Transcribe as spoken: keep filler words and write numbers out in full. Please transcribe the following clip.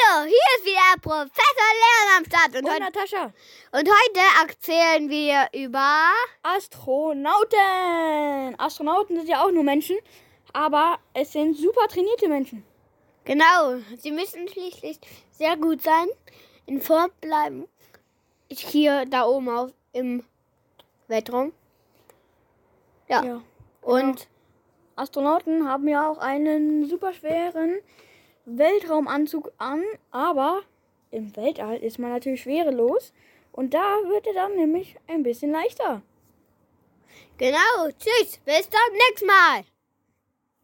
Hallo, hier ist wieder Professor Leon am Start. Und, Und heut, Natascha. und heute erzählen wir über... Astronauten. Astronauten sind ja auch nur Menschen, aber es sind super trainierte Menschen. Genau, sie müssen schließlich sehr gut sein, in Form bleiben. Hier, da oben auf, im Weltraum. Ja, Ja. und... Astronauten haben ja auch einen super schweren Weltraumanzug an, aber im Weltall ist man natürlich schwerelos und da wird er dann nämlich ein bisschen leichter. Genau, tschüss, bis zum nächsten Mal.